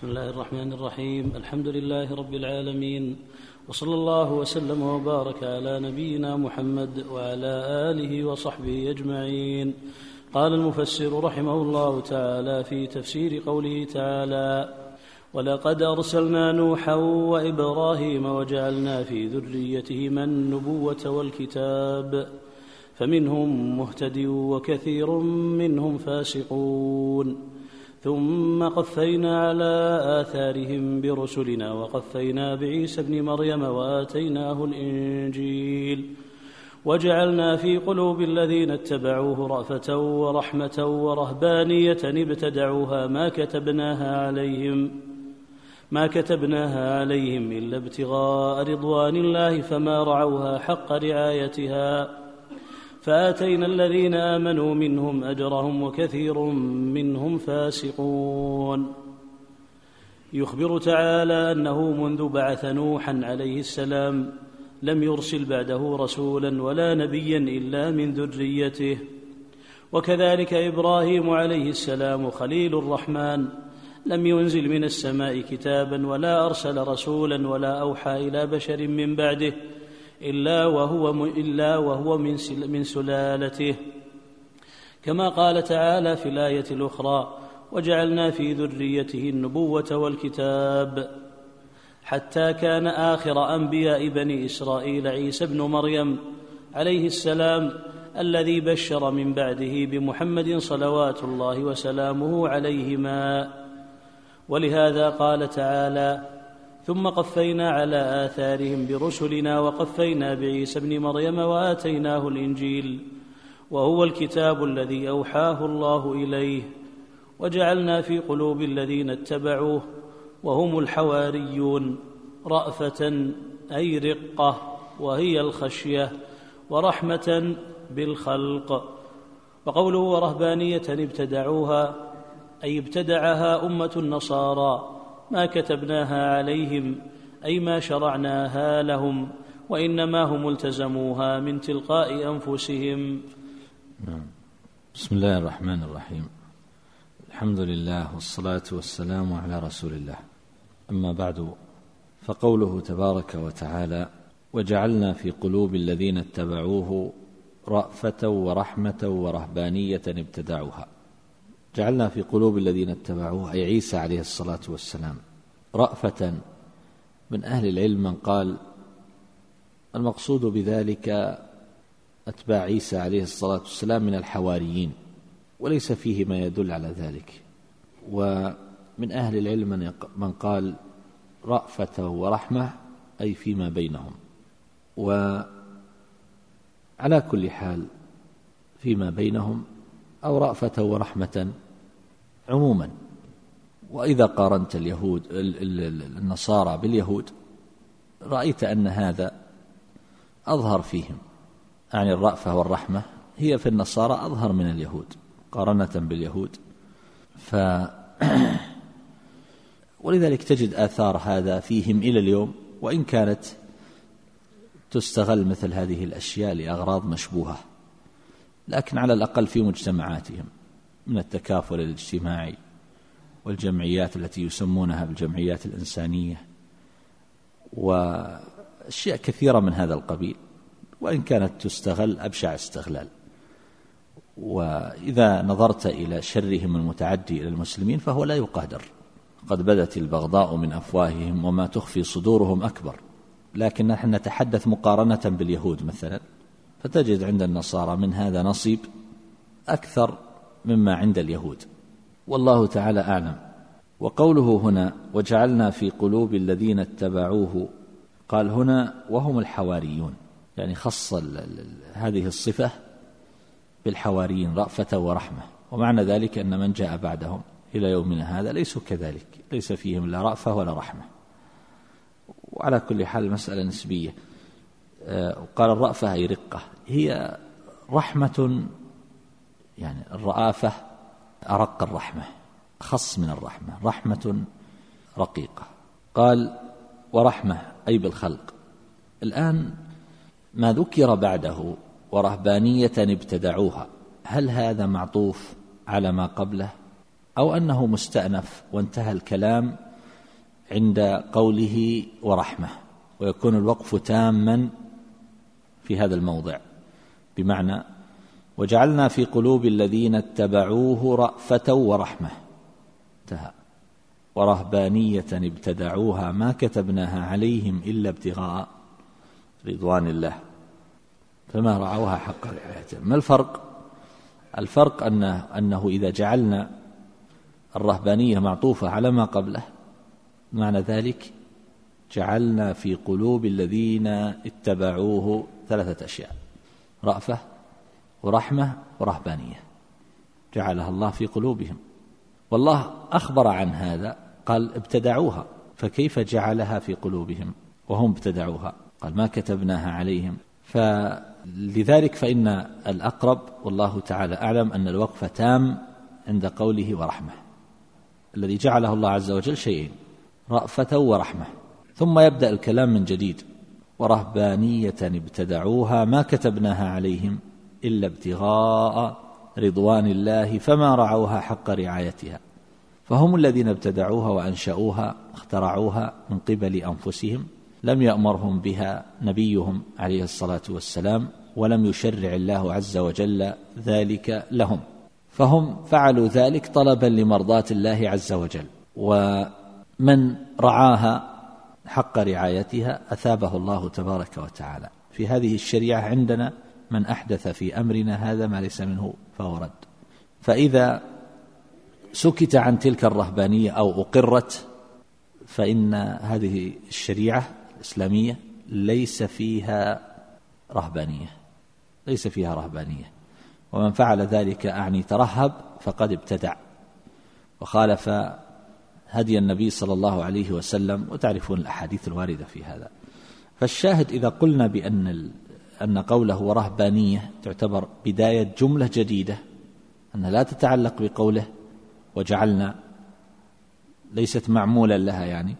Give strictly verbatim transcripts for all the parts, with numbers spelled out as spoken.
بسم الله الرحمن الرحيم. الحمد لله رب العالمين، وصلى الله وسلم وبارك على نبينا محمد وعلى آله وصحبه أجمعين. قال المفسر رحمه الله تعالى في تفسير قوله تعالى: ولقد أرسلنا نوحا وإبراهيم وجعلنا في ذريتهما النبوة والكتاب فمنهم مهتد وكثير منهم فاسقون، ثم قفينا على آثارهم برسلنا وقفينا بعيسى ابن مريم وآتيناه الإنجيل وجعلنا في قلوب الذين اتبعوه رأفة ورحمة ورهبانية ابتدعوها ما كتبناها عليهم ما كتبناها عليهم إلا ابتغاء رضوان الله فما رعوها حق رعايتها، فآتينا الذين آمنوا منهم أجرهم وكثير منهم فاسقون. يخبر تعالى أنه منذ بعث نوحا عليه السلام لم يرسل بعده رسولا ولا نبيا إلا من ذريته، وكذلك إبراهيم عليه السلام خليل الرحمن لم ينزل من السماء كتابا ولا أرسل رسولا ولا أوحى إلى بشر من بعده إلا وهو, إلا وهو من سلالته، كما قال تعالى في الآية الأخرى: وجعلنا في ذريته النبوة والكتاب، حتى كان آخر أنبياء بني إسرائيل عيسى ابن مريم عليه السلام الذي بشر من بعده بمحمد صلوات الله وسلامه عليهما. ولهذا قال تعالى: ثم قفينا على آثارهم برسلنا وقفينا بعيسى ابن مريم وآتيناه الإنجيل وهو الكتاب الذي أوحاه الله إليه، وجعلنا في قلوب الذين اتبعوه وهم الحواريون رأفة أي رقة وهي الخشية، ورحمة بالخلق. وقوله ورهبانية ابتدعوها أي ابتدعها أمة النصارى ما كتبناها عليهم أي ما شرعناها لهم، وإنما هم التزموها من تلقاء أنفسهم. بسم الله الرحمن الرحيم. الحمد لله والصلاة والسلام على رسول الله. أما بعد، فقوله تبارك وتعالى: وجعلنا في قلوب الذين اتبعوه رأفة ورحمة ورهبانية ابتدعوها. جعلنا في قلوب الذين اتبعوه أي عيسى عليه الصلاة والسلام رأفة. من أهل العلم من قال المقصود بذلك أتباع عيسى عليه الصلاة والسلام من الحواريين، وليس فيه ما يدل على ذلك. ومن أهل العلم من قال رأفة ورحمة أي فيما بينهم. وعلى كل حال فيما بينهم أو رأفة ورحمة عموما. وإذا قارنت اليهود النصارى باليهود رأيت أن هذا أظهر فيهم، يعني الرأفة والرحمة هي في النصارى أظهر من اليهود قارنة باليهود. ف ولذلك تجد آثار هذا فيهم إلى اليوم، وإن كانت تستغل مثل هذه الأشياء لأغراض مشبوهة، لكن على الأقل في مجتمعاتهم من التكافل الاجتماعي والجمعيات التي يسمونها بالجمعيات الإنسانية وأشياء كثيرة من هذا القبيل، وإن كانت تستغل أبشع استغلال. وإذا نظرت إلى شرهم المتعدي إلى المسلمين فهو لا يقادر، قد بدت البغضاء من أفواههم وما تخفي صدورهم أكبر. لكن نحن نتحدث مقارنة باليهود مثلا، فتجد عند النصارى من هذا نصيب أكثر مما عند اليهود، والله تعالى أعلم. وقوله هنا وجعلنا في قلوب الذين اتبعوه، قال هنا وهم الحواريون، يعني خص هذه الصفة بالحواريين رأفة ورحمة، ومعنى ذلك أن من جاء بعدهم إلى يومنا هذا ليسوا كذلك، ليس فيهم لا رأفة ولا رحمة. وعلى كل حال المسألة نسبية. قال الرأفة أي رقة، هي رحمة، يعني الرآفة أرق الرحمة، خص من الرحمة، رحمة رقيقة. قال ورحمة أي بالخلق. الآن ما ذكر بعده ورهبانية ابتدعوها، هل هذا معطوف على ما قبله أو أنه مستأنف وانتهى الكلام عند قوله ورحمة، ويكون الوقف تاما في هذا الموضع، بمعنى وجعلنا في قلوب الذين اتبعوه رأفة ورحمة انتهى. ورهبانية ابتدعوها ما كتبناها عليهم إلا ابتغاء رضوان الله فما رعوها حق رعايتها. ما الفرق؟ الفرق أنه, أنه إذا جعلنا الرهبانية معطوفة على ما قبله معنى ذلك جعلنا في قلوب الذين اتبعوه ثلاثة أشياء: رأفة ورحمة ورهبانية، جعلها الله في قلوبهم. والله أخبر عن هذا قال ابتدعوها، فكيف جعلها في قلوبهم وهم ابتدعوها؟ قال ما كتبناها عليهم. فلذلك فإن الأقرب والله تعالى أعلم أن الوقف تام عند قوله ورحمة، الذي جعله الله عز وجل شيئين: رأفة ورحمة، ثم يبدأ الكلام من جديد: ورهبانية ابتدعوها ما كتبناها عليهم إلا ابتغاء رضوان الله فما رعوها حق رعايتها. فهم الذين ابتدعوها وأنشأوها اخترعوها من قبل أنفسهم، لم يأمرهم بها نبيهم عليه الصلاة والسلام، ولم يشرع الله عز وجل ذلك لهم، فهم فعلوا ذلك طلبا لمرضاة الله عز وجل. ومن رعاها حق رعايتها أثابه الله تبارك وتعالى. في هذه الشريعة عندنا من أحدث في أمرنا هذا ما ليس منه فهو رد. فإذا سكت عن تلك الرهبانية أو أقرت فإن هذه الشريعة الإسلامية ليس فيها رهبانية، ليس فيها رهبانية. ومن فعل ذلك أعني ترهب فقد ابتدع وخالف هدي النبي صلى الله عليه وسلم، وتعرفون الأحاديث الواردة في هذا. فالشاهد إذا قلنا بأن أن قوله ورهبانية تعتبر بداية جملة جديدة، أنها لا تتعلق بقوله وجعلنا، ليست معمولا لها يعني،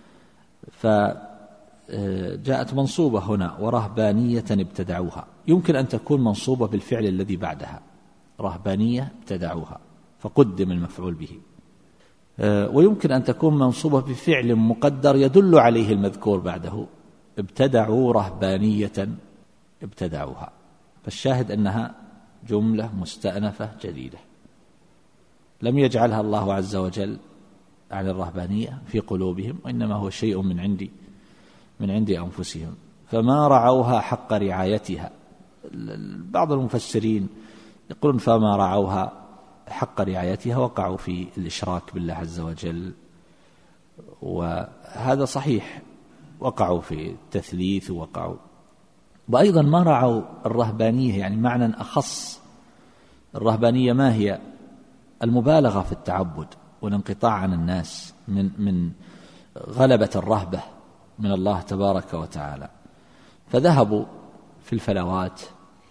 فجاءت منصوبة هنا ورهبانية ابتدعوها. يمكن أن تكون منصوبة بالفعل الذي بعدها، رهبانية ابتدعوها فقدم المفعول به، ويمكن أن تكون منصوبة بفعل مقدر يدل عليه المذكور بعده، ابتدعوا رهبانية ابتدعوها. فالشاهد أنها جملة مستأنفة جديدة لم يجعلها الله عز وجل عن الرهبانية في قلوبهم، وإنما هو شيء من عندي من عند أنفسهم، فما رعوها حق رعايتها. بعض المفسرين يقولون فما رعوها حق رعايتها وقعوا في الإشراك بالله عز وجل، وهذا صحيح، وقعوا في التثليث وقعوا. وأيضا ما رعوا الرهبانية يعني معنى أخص. الرهبانية ما هي؟ المبالغة في التعبد والانقطاع عن الناس من من غلبة الرهبة من الله تبارك وتعالى، فذهبوا في الفلوات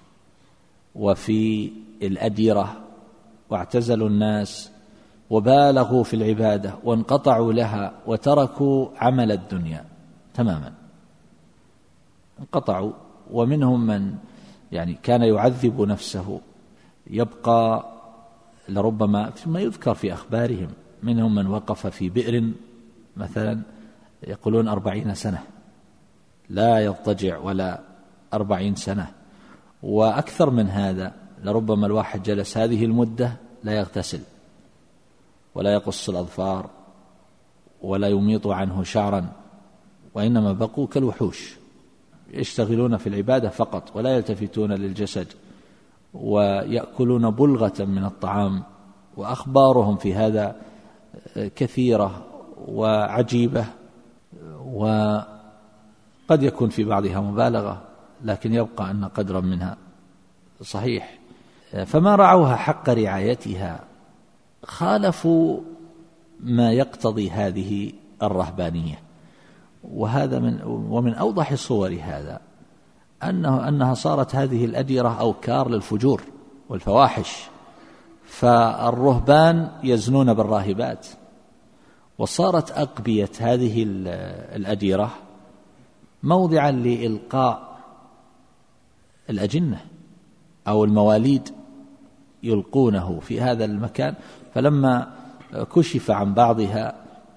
وفي الأديرة واعتزلوا الناس وبالغوا في العبادة وانقطعوا لها وتركوا عمل الدنيا تماما، انقطعوا. ومنهم من يعني كان يعذب نفسه يبقى لربما فيما يذكر في أخبارهم، منهم من وقف في بئر مثلا يقولون أربعين سنة لا يضطجع ولا أربعين سنة، وأكثر من هذا، لربما الواحد جلس هذه المدة لا يغتسل ولا يقص الأظفار ولا يميط عنه شعرا، وإنما بقوا كالوحوش يشتغلون في العبادة فقط ولا يلتفتون للجسد، ويأكلون بلغة من الطعام. وأخبارهم في هذا كثيرة وعجيبة، وقد يكون في بعضها مبالغة، لكن يبقى أن قدرا منها صحيح. فما رعوها حق رعايتها، خالفوا ما يقتضي هذه الرهبانية. وهذا من ومن أوضح صور هذا أنه أنها صارت هذه الأديرة أوكار للفجور والفواحش، فالرهبان يزنون بالراهبات، وصارت أقبية هذه الأديرة موضعا لإلقاء الأجنة أو المواليد، يلقونه في هذا المكان. فلما كشف عن بعضها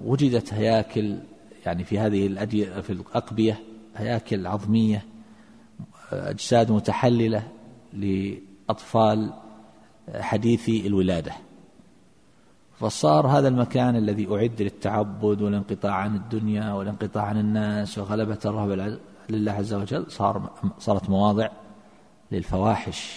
وجدت هياكل يعني في هذه الأدية في الأقبية هياكل عظمية، أجساد متحللة لأطفال حديثي الولادة، فصار هذا المكان الذي أعد للتعبد والانقطاع عن الدنيا والانقطاع عن الناس وغلبة الرهبة لله عز وجل صار صارت مواضع للفواحش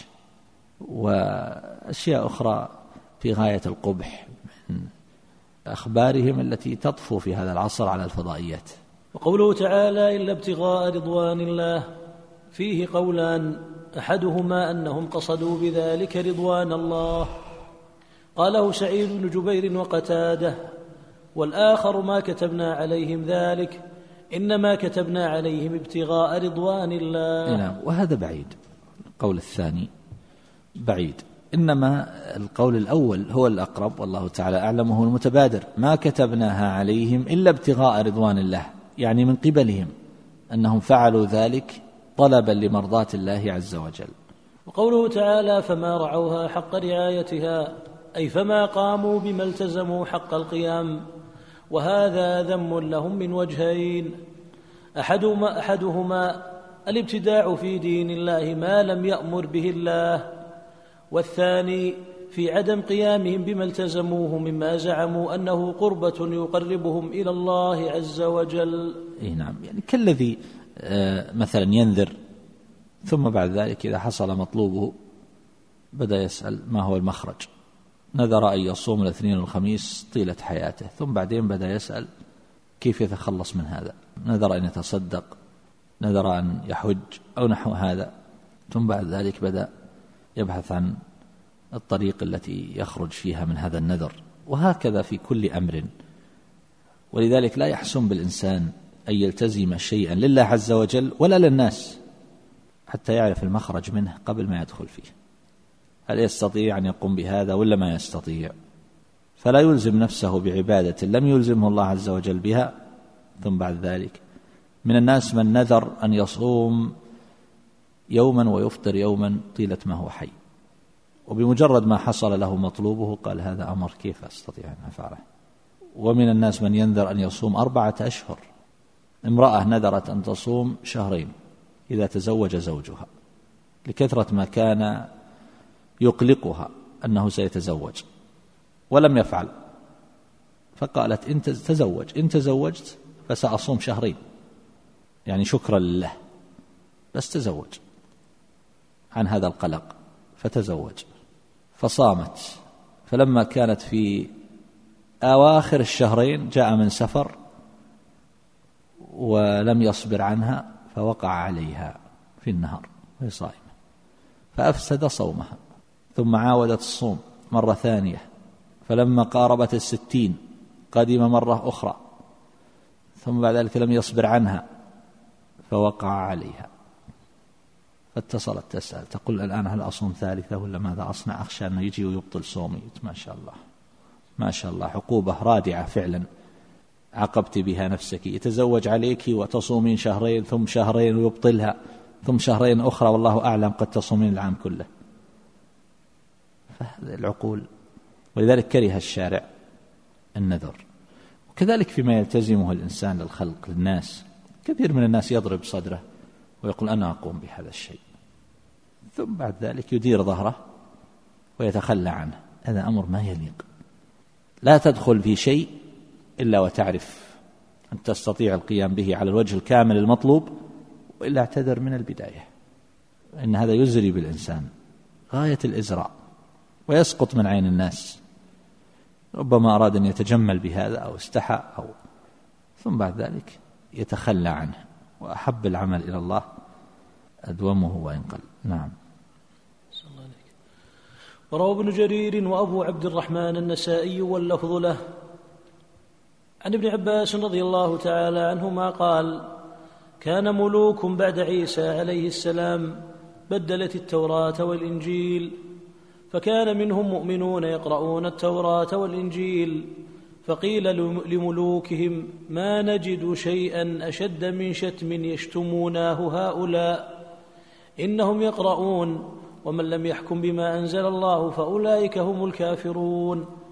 وأشياء أخرى في غاية القبح من أخبارهم التي تطفو في هذا العصر على الفضائيات. وقوله تعالى إلا ابتغاء رضوان الله فيه قولان، أحدهما أنهم قصدوا بذلك رضوان الله، قاله سعيد بن جبير وقتاده، والآخر ما كتبنا عليهم ذلك إنما كتبنا عليهم ابتغاء رضوان الله. نعم، وهذا بعيد، القول الثاني بعيد، إنما القول الأول هو الأقرب والله تعالى أعلم وهو المتبادر، ما كتبناها عليهم إلا ابتغاء رضوان الله، يعني من قبلهم أنهم فعلوا ذلك طلبا لمرضاة الله عز وجل. وقوله تعالى فما رعوها حق رعايتها، أي فما قاموا بما التزموا حق القيام، وهذا ذم لهم من وجهين، أحدهما, أحدهما الابتداع في دين الله ما لم يأمر به الله، والثاني في عدم قيامهم بما التزموه مما زعموا أنه قربة يقربهم إلى الله عز وجل. إيه نعم، يعني كالذي آه مثلا ينذر ثم بعد ذلك إذا حصل مطلوبه بدأ يسأل ما هو المخرج، نذر أن يصوم الاثنين والخميس طيلة حياته، ثم بعدين بدأ يسأل كيف يتخلص من هذا، نذر أن يتصدق، نذر أن يحج أو نحو هذا، ثم بعد ذلك بدأ يبحث عن الطريق التي يخرج فيها من هذا النذر، وهكذا في كل أمر. ولذلك لا يحسن بالإنسان أن يلتزم شيئا لله عز وجل ولا للناس حتى يعرف المخرج منه قبل ما يدخل فيه، هل يستطيع أن يقوم بهذا ولا ما يستطيع، فلا يلزم نفسه بعبادة لم يلزمه الله عز وجل بها. ثم بعد ذلك من الناس من نذر أن يصوم يوما ويفطر يوما طيلة ما هو حي، وبمجرد ما حصل له مطلوبه قال هذا أمر كيف أستطيع أن أفعله. ومن الناس من ينذر أن يصوم أربعة أشهر، امرأة نذرت أن تصوم شهرين إذا تزوج زوجها لكثرة ما كان يقلقها أنه سيتزوج ولم يفعل، فقالت إن تزوج إن تزوجت فسأصوم شهرين، يعني شكرا لله، بس تزوج عن هذا القلق، فتزوج فصامت، فلما كانت في أواخر الشهرين جاء من سفر ولم يصبر عنها فوقع عليها في النهار وهي صائمة فأفسد صومها، ثم عاودت الصوم مرة ثانية، فلما قاربت الستين قدم مرة أخرى، ثم بعد ذلك لم يصبر عنها فوقع عليها، فاتصلت تسأل تقول الآن هل أصوم ثالثة ولا ماذا أصنع، أخشى أنه يجي ويبطل صومي. ما شاء الله ما شاء الله، عقوبة رادعة فعلا عاقبت بها نفسك، يتزوج عليك وتصومين شهرين ثم شهرين ويبطلها ثم شهرين أخرى والله أعلم قد تصومين العام كله، فهذه العقول. ولذلك كره الشارع النذر. وكذلك فيما يلتزمه الإنسان للخلق للناس، كثير من الناس يضرب صدره ويقول أنا أقوم بهذا الشيء، ثم بعد ذلك يدير ظهره ويتخلى عنه، هذا أمر ما يليق. لا تدخل في شيء إلا وتعرف أن تستطيع القيام به على الوجه الكامل المطلوب، وإلا اعتذر من البداية، إن هذا يزري بالإنسان غاية الإزراء ويسقط من عين الناس، ربما أراد أن يتجمل بهذا أو استحى أو ثم بعد ذلك يتخلى عنه، وأحب العمل إلى الله أدومه وإن قل. نعم. وروى ابن جرير وأبو عبد الرحمن النسائي واللفظ له عن ابن عباس رضي الله تعالى عنهما قال كان ملوك بعد عيسى عليه السلام بدلت التوراة والإنجيل، فكان منهم مؤمنون يقرؤون التوراة والإنجيل، فقيل لملوكهم ما نجد شيئا أشد من شتم يشتموناه هؤلاء، إنهم يقرؤون ومن لم يحكم بما أنزل الله فأولئك هم الكافرون.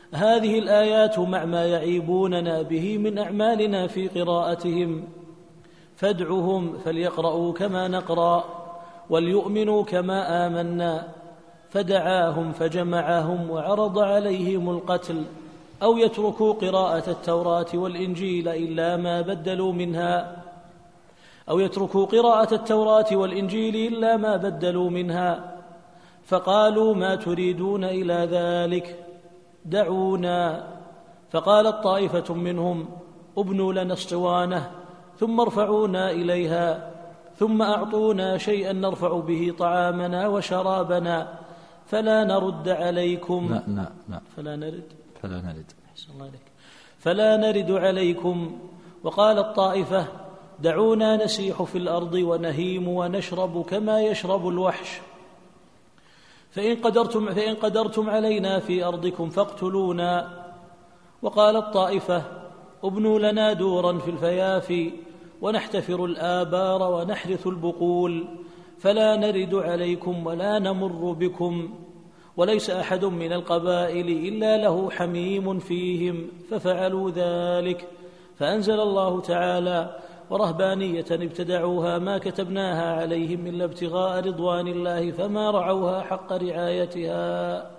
هذه الآيات مع ما يعيبوننا به من أعمالنا في قراءتهم، فادعهم فليقرأوا كما نقرأ وليؤمنوا كما آمنا. فدعاهم فجمعهم وعرض عليهم القتل، أو يتركوا قراءة التوراة والإنجيل إلا ما بدلوا منها أو يتركوا قراءة التوراة والإنجيل إلا ما بدلوا منها. فقالوا ما تريدون إلى ذلك؟ دعونا. فقالت طائفة منهم ابنوا لنا اسطوانة ثم ارفعونا إليها، ثم أعطونا شيئا نرفع به طعامنا وشرابنا فلا نرد عليكم. لا لا لا فلا نرد فلا نرد أحسن الله عليك. فلا نرد عليكم. وقال الطائفة دعونا نسيح في الأرض ونهيم ونشرب كما يشرب الوحش، فإن قدرتم, فإن قدرتم علينا في أرضكم فاقتلونا. وقال الطائفة ابنوا لنا دورا في الفيافي ونحتفر الآبار ونحرث البقول فلا نرد عليكم ولا نمر بكم، وليس أحد من القبائل إلا له حميم فيهم. ففعلوا ذلك، فأنزل الله تعالى ورهبانية ابتدعوها ما كتبناها عليهم إلا ابتغاء رضوان الله فما رعوها حق رعايتها.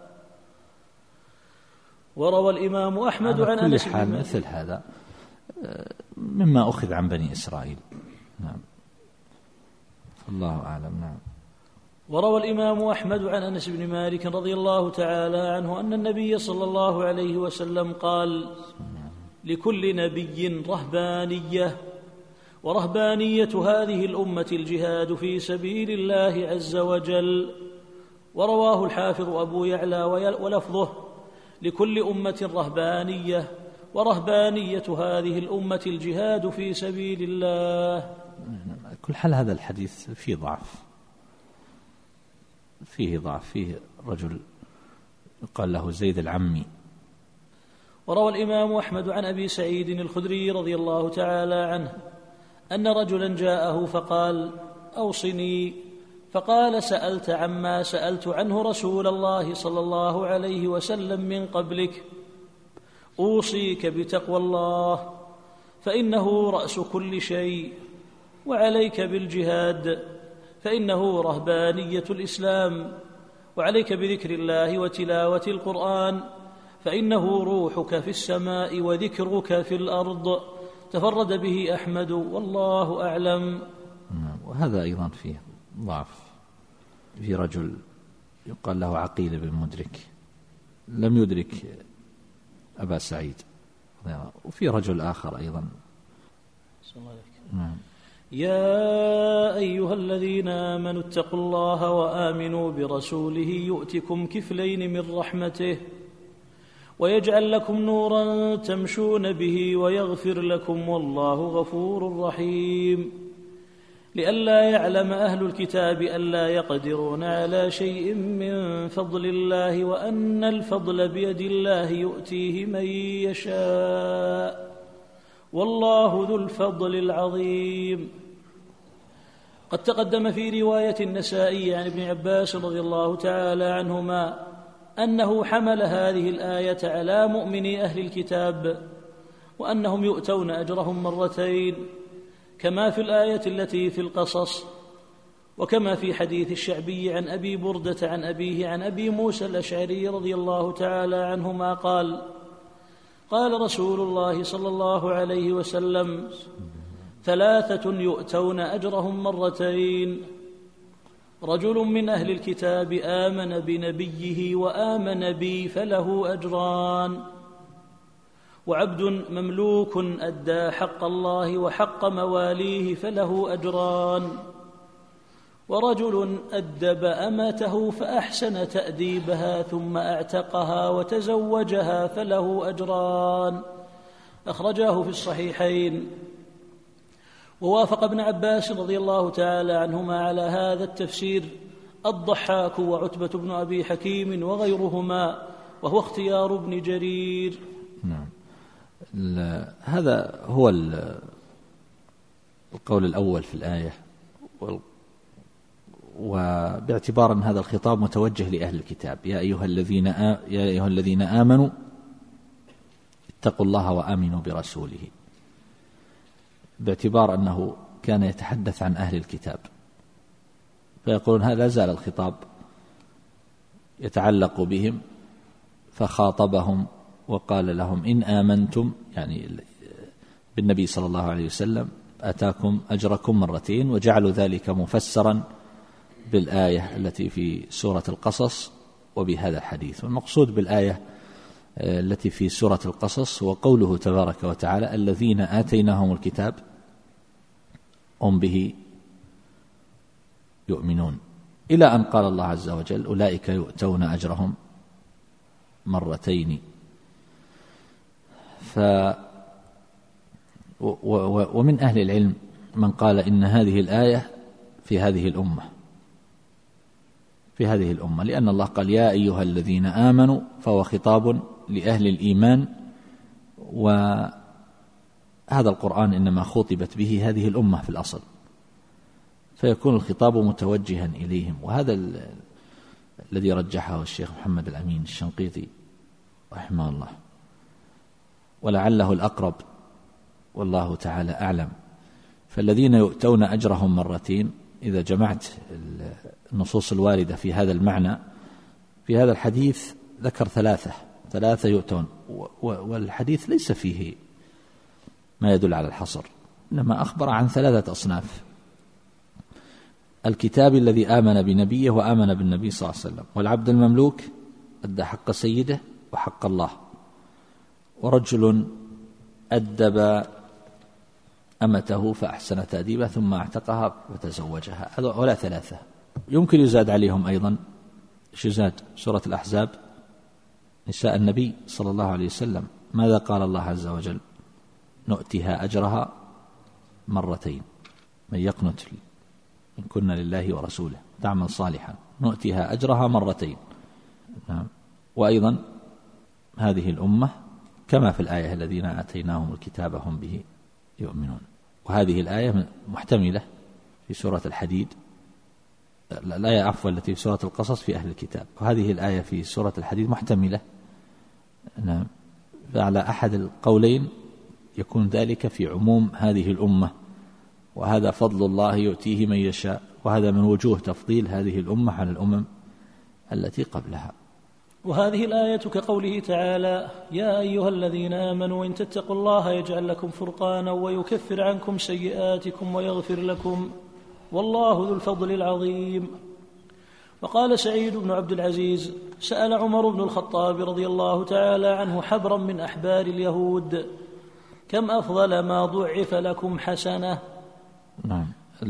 وروى الإمام أحمد عن أنس بن مالك مثل هذا مما أخذ عن بني إسرائيل. نعم الله أعلم. نعم. وروى الإمام أحمد عن أنس بن مالك رضي الله تعالى عنه أن النبي صلى الله عليه وسلم قال لكل نبي رهبانية، ورهبانية هذه الأمة الجهاد في سبيل الله عز وجل. ورواه الحافظ أبو يعلى ولفظه لكل أمة رهبانية، ورهبانية هذه الأمة الجهاد في سبيل الله. كل حال هذا الحديث فيه ضعف، فيه ضعف، فيه رجل قال له زيد العمي. وروى الإمام أحمد عن أبي سعيد الخدري رضي الله تعالى عنه أن رجلا جاءه فقال أوصني، فقال سألت عما سألت عنه رسول الله صلى الله عليه وسلم من قبلك، أوصيك بتقوى الله فإنه رأس كل شيء، وعليك بالجهاد فإنه رهبانية الإسلام، وعليك بذكر الله وتلاوة القرآن فإنه روحك في السماء وذكرك في الأرض. تفرد به أحمد والله أعلم. وهذا أيضا فيه ضعف، في رجل يقال له عقيل بن مدرك لم يدرك أبا سعيد، وفي رجل آخر أيضا. نعم. يا أيها الذين آمنوا اتقوا الله وآمنوا برسوله يؤتكم كفلين من رحمته ويجعل لكم نورا تمشون به ويغفر لكم والله غفور رحيم. لئلا يعلم أهل الكتاب ألا يقدرون على شيء من فضل الله وأن الفضل بيد الله يؤتيه من يشاء والله ذو الفضل العظيم. قد تقدم في رواية النسائي عن ابن عباس رضي الله تعالى عنهما أنه حمل هذه الآية على مؤمني أهل الكتاب وأنهم يؤتون أجرهم مرتين، كما في الآية التي في القصص، وكما في حديث الشعبي عن أبي بردة عن أبيه عن أبي موسى الأشعري رضي الله تعالى عنهما قال قال رسول الله صلى الله عليه وسلم ثلاثة يؤتون أجرهم مرتين: رجل من أهل الكتاب آمن بنبيه وآمن بي فله أجران، وعبد مملوك أدى حق الله وحق مواليه فله أجران، ورجل أدب أمته فأحسن تأديبها ثم أعتقها وتزوجها فله أجران. أخرجاه في الصحيحين. ووافق ابن عباس رضي الله تعالى عنهما على هذا التفسير الضحاك وعتبة بن أبي حكيم وغيرهما، وهو اختيار ابن جرير. نعم. هذا هو القول الأول في الآية، وباعتبار أن هذا الخطاب متوجه لأهل الكتاب: يا أيها الذين يا أيها الذين آمنوا اتقوا الله وآمنوا برسوله، باعتبار أنه كان يتحدث عن أهل الكتاب، فيقولون هذا لا زال الخطاب يتعلق بهم، فخاطبهم وقال لهم إن آمنتم، يعني بالنبي صلى الله عليه وسلم، آتاكم أجركم مرتين، وجعلوا ذلك مفسرا بالآية التي في سورة القصص وبهذا الحديث. والمقصود بالآية التي في سورة القصص هو قوله تبارك وتعالى الذين آتيناهم الكتاب هم به يؤمنون، إلى أن قال الله عز وجل أولئك يؤتون أجرهم مرتين. ف ومن أهل العلم من قال إن هذه الآية في هذه الأمة في هذه الأمة لأن الله قال يا أيها الذين آمنوا، فهو خطاب لأهل الإيمان، وهذا القرآن إنما خطبت به هذه الأمة في الأصل، فيكون الخطاب متوجها إليهم. وهذا الذي رجحه الشيخ محمد الأمين الشنقيطي رحمه الله، ولعله الأقرب والله تعالى أعلم. فالذين يؤتون أجرهم مرتين، إذا جمعت النصوص الواردة في هذا المعنى في هذا الحديث ذكر ثلاثة ثلاثة يؤتون، والحديث ليس فيه ما يدل على الحصر، إنما أخبر عن ثلاثة أصناف: الكتاب الذي آمن بنبيه وآمن بالنبي صلى الله عليه وسلم، والعبد المملوك أدى حق سيده وحق الله، ورجل أدب أمته فأحسن تأديبها ثم اعتقها فتزوجها. هؤلاء ثلاثة. يمكن يزاد عليهم أيضا شزاد سورة الأحزاب نساء النبي صلى الله عليه وسلم، ماذا قال الله عز وجل؟ نؤتها أجرها مرتين، من يقنت إن كن لله ورسوله تعمل صالحا نؤتها أجرها مرتين. نعم. وأيضا هذه الأمة كما في الآية الذين آتيناهم الكتاب هم به يؤمنون. وهذه الآية محتملة في سورة الحديد، الآية عفوا التي في سورة القصص في أهل الكتاب، وهذه الآية في سورة الحديد محتملة. نعم. فعلى أحد القولين يكون ذلك في عموم هذه الأمة، وهذا فضل الله يؤتيه من يشاء، وهذا من وجوه تفضيل هذه الأمة على الأمم التي قبلها. وهذه الآية كقوله تعالى يا أيها الذين آمنوا إن تتقوا الله يجعل لكم فرقانا ويكفر عنكم سيئاتكم ويغفر لكم والله ذو الفضل العظيم. وقال سعيد بن عبد العزيز سأل عمر بن الخطاب رضي الله تعالى عنه حبرا من أحبار اليهود كم أفضل ما ضعف لكم حسنة. نعم.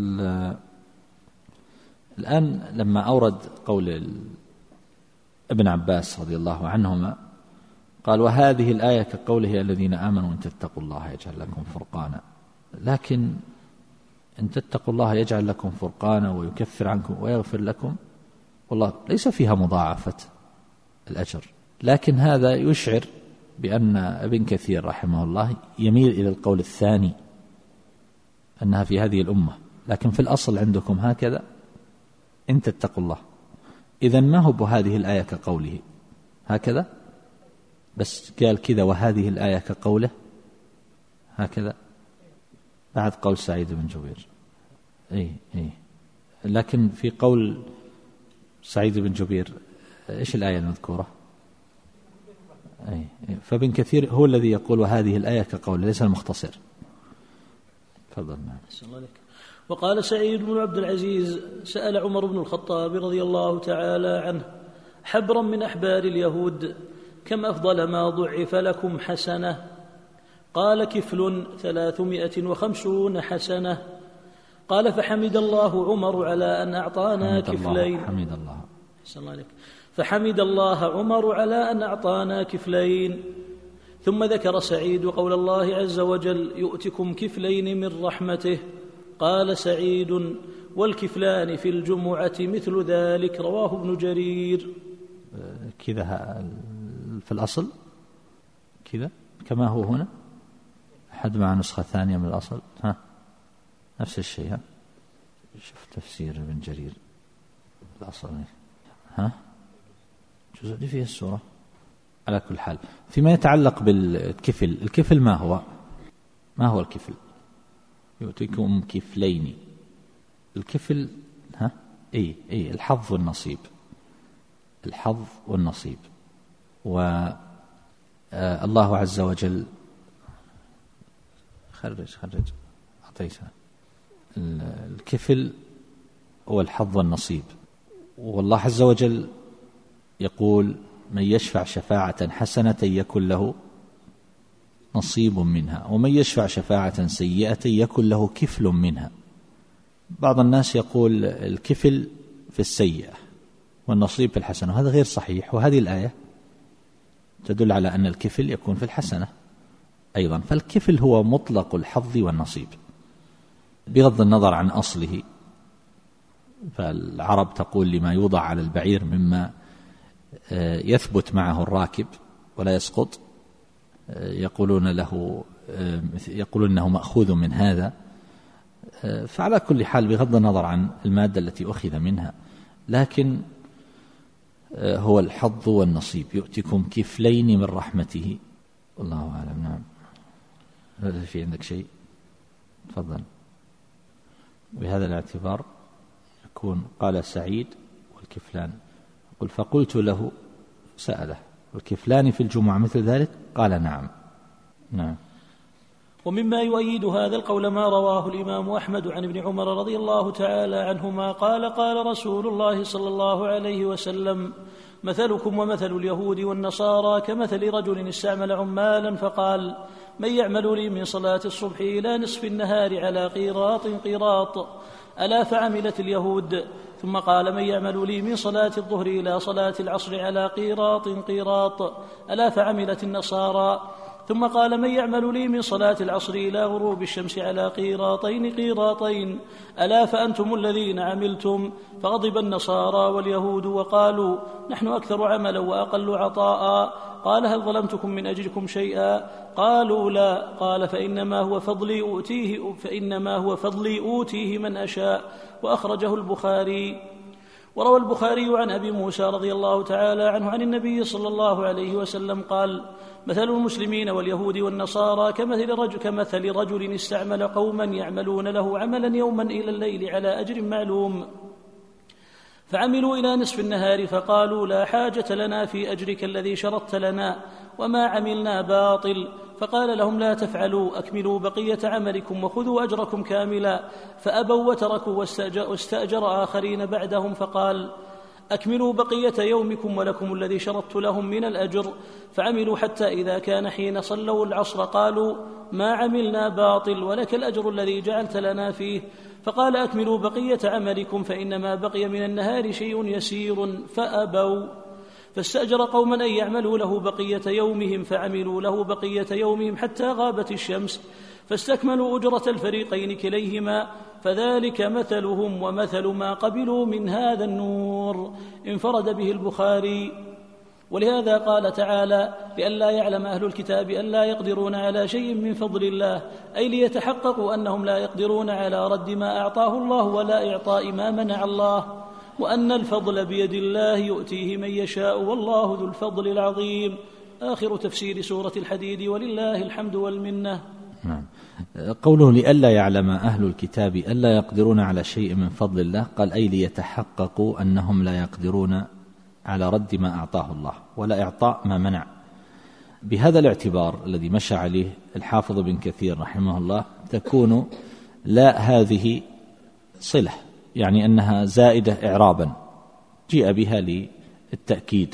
الآن لما أورد قول ابن عباس رضي الله عنهما قال وهذه الآية كقوله الذين آمنوا إن تتقوا الله يجعل لكم فرقانا، لكن إن تتقوا الله يجعل لكم فرقانا ويكفر عنكم ويغفر لكم والله ليس فيها مضاعفة الأجر. لكن هذا يشعر بأن ابن كثير رحمه الله يميل إلى القول الثاني أنها في هذه الأمة، لكن في الأصل عندكم هكذا إن تتقوا الله. إذن ما هو بهذه الآية كقوله هكذا، بس قال كذا وهذه الآية كقوله هكذا بعد قول سعيد بن جبير. إيه إيه. لكن في قول سعيد بن جبير إيش الآية المذكورة؟ إيه. فابن كثير هو الذي يقول وهذه الآية كقوله ليس المختصر. تفضل. نعم. وقال سعيد بن عبد العزيز سأل عمر بن الخطاب رضي الله تعالى عنه حبرا من أحبار اليهود كم أفضل ما ضعف لكم حسنة؟ قال كفل ثلاثمائة وخمسون حسنة. قال فحمد الله عمر على أن أعطانا كفلين. حمد الله. الله فحمد الله عمر على أن أعطانا كفلين. ثم ذكر سعيد قول الله عز وجل يؤتكم كفلين من رحمته. قال سعيد والكفلان في الجمعة مثل ذلك رواه ابن جرير. كذا في الأصل كذا كما هو هنا. أحد مع نسخة ثانية من الأصل ها نفس الشيء. ها شوف تفسير ابن جرير الأصل ها جزء دي فيه السورة على كل حال. فيما يتعلق بالكفل، الكفل ما هو ما هو الكفل؟ يؤتيكم كفلين. الكفل ها اي اي الحظ والنصيب، الحظ والنصيب. والله عز وجل خرج خرج أعطيتها الكفل هو الحظ والنصيب. والله عز وجل يقول: من يشفع شفاعة حسنة يكن له نصيب منها، ومن يشفع شفاعة سيئة يكن له كفل منها. بعض الناس يقول الكفل في السيئة والنصيب في الحسنة، وهذا غير صحيح. وهذه الآية تدل على أن الكفل يكون في الحسنة أيضا. فالكفل هو مطلق الحظ والنصيب بغض النظر عن أصله. فالعرب تقول لما يوضع على البعير مما يثبت معه الراكب ولا يسقط، يقولون له يقولون أنه مأخوذ من هذا. فعلى كل حال بغض النظر عن المادة التي أخذ منها، لكن هو الحظ والنصيب. يؤتكم كفلين من رحمته، والله أعلم. نعم. هذا في عندك شيء؟ تفضل. بهذا الاعتبار يكون قال سعيد والكفلان. قل فقلت له سأله والكفلان في الجمعة مثل ذلك؟ قال نعم. نعم. ومما يؤيد هذا القول ما رواه الإمام أحمد عن ابن عمر رضي الله تعالى عنهما قال: قال رسول الله صلى الله عليه وسلم: مثلكم ومثل اليهود والنصارى كمثل رجل استعمل عمالا فقال: من يعمل لي من صلاة الصبح إلى نصف النهار على قيراط قيراط، ألا فعملت اليهود. ثم قال: من يعمل لي من صلاة الظهر إلى صلاة العصر على قيراط قيراط، ألا فعملت النصارى. ثم قال: من يعمل لي من صلاة العصر إلى غروب الشمس على قيراطين قيراطين، ألا فأنتم الذين عملتم. فغضب النصارى واليهود وقالوا: نحن أكثر عملا وأقل عطاء. قال: هل ظلمتكم من أجلكم شيئا؟ قالوا: لا. قال: فإنما هو فضلي أوتيه فإنما هو فضلي أوتيه من أشاء. وأخرجه البخاري. وروى البخاري عن أبي موسى رضي الله تعالى عنه عن النبي صلى الله عليه وسلم قال: مثل المسلمين واليهود والنصارى كمثل رجل, كمثل رجل استعمل قوما يعملون له عملا يوما إلى الليل على أجر معلوم، فعملوا إلى نصف النهار فقالوا: لا حاجة لنا في أجرك الذي شرطت لنا، وما عملنا باطل. فقال لهم: لا تفعلوا، أكملوا بقية عملكم وخذوا أجركم كاملا. فأبوا وتركوا واستأجر آخرين بعدهم فقال: أكملوا بقية يومكم ولكم الذي شرطت لهم من الأجر. فعملوا حتى إذا كان حين صلوا العصر قالوا: ما عملنا باطل، ولك الأجر الذي جعلت لنا فيه. فقال: أكملوا بقية عملكم فإنما بقي من النهار شيء يسير. فأبوا. فاستأجر قوما أن يعملوا له بقية يومهم، فعملوا له بقية يومهم حتى غابت الشمس، فاستكملوا أجرة الفريقين كليهما. فذلك مثلهم ومثل ما قبلوا من هذا النور. انفرد به البخاري. ولهذا قال تعالى: لئلا يعلم أهل الكتاب ألا يقدرون على شيء من فضل الله، أي ليتحققوا أنهم لا يقدرون على رد ما أعطاه الله ولا إعطاء ما منع الله، وأن الفضل بيد الله يؤتيه من يشاء والله ذو الفضل العظيم. آخر تفسير سورة الحديد، ولله الحمد والمنة. نعم. قوله لئلا يعلم أهل الكتاب ألا يقدرون على شيء من فضل الله، قال أي ليتحققوا أنهم لا يقدرون على رد ما أعطاه الله ولا إعطاء ما منع. بهذا الاعتبار الذي مشى عليه الحافظ بن كثير رحمه الله تكون لا هذه صلة، يعني أنها زائدة إعرابا جيء بها للتأكيد.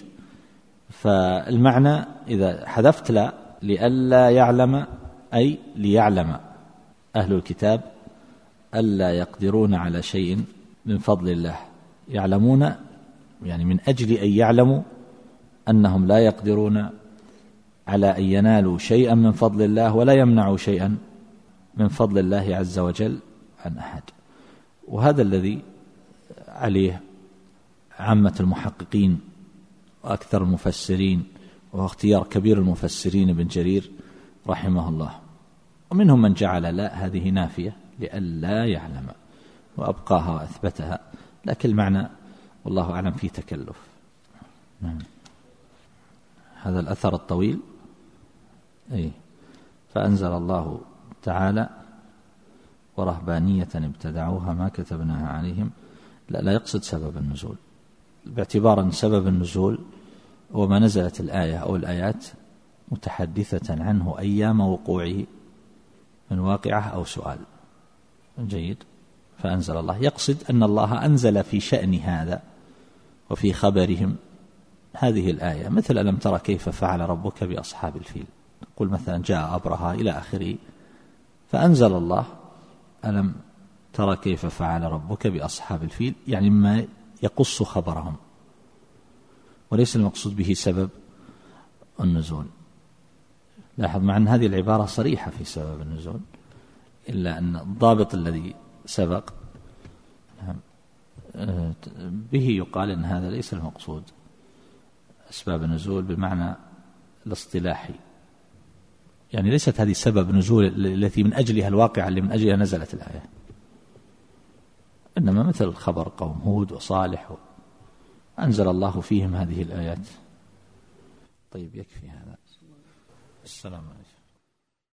فالمعنى إذا حذفت لا لئلا يعلم أي ليعلم أهل الكتاب ألا يقدرون على شيء من فضل الله، يعلمون يعني من أجل أن يعلموا أنهم لا يقدرون على أن ينالوا شيئا من فضل الله ولا يمنعوا شيئا من فضل الله عز وجل عن أحد. وهذا الذي عليه عامة المحققين وأكثر المفسرين، وهو اختيار كبير المفسرين ابن جرير رحمه الله. ومنهم من جعل لا هذه نافية لئلا يعلم وأبقاها وأثبتها، لكن المعنى والله أعلم في تكلف. نعم. هذا الأثر الطويل. أي فأنزل الله تعالى ورهبانية ابتدعوها ما كتبناها عليهم. لا, لا يقصد سبب النزول، باعتبار أن سبب النزول وما نزلت الآية أو الآيات متحدثة عنه أيام وقوعه من واقعة أو سؤال. جيد. فأنزل الله، يقصد أن الله أنزل في شأن هذا وفي خبرهم هذه الآية، مثل ألم ترى كيف فعل ربك بأصحاب الفيل، قل مثلا جاء أبرهة إلى آخره، فأنزل الله ألم ترى كيف فعل ربك بأصحاب الفيل، يعني ما يقص خبرهم، وليس المقصود به سبب النزول. لاحظ مع أن هذه العبارة صريحة في سبب النزول، إلا أن الضابط الذي سبق به يقال أن هذا ليس المقصود أسباب النزول بمعنى الاصطلاحي، يعني ليست هذه سبب نزول التي من أجلها الواقع اللي من أجلها نزلت الآية، إنما مثل خبر قوم هود وصالح أنزل الله فيهم هذه الآيات. طيب يكفي هذا. السلام عليكم.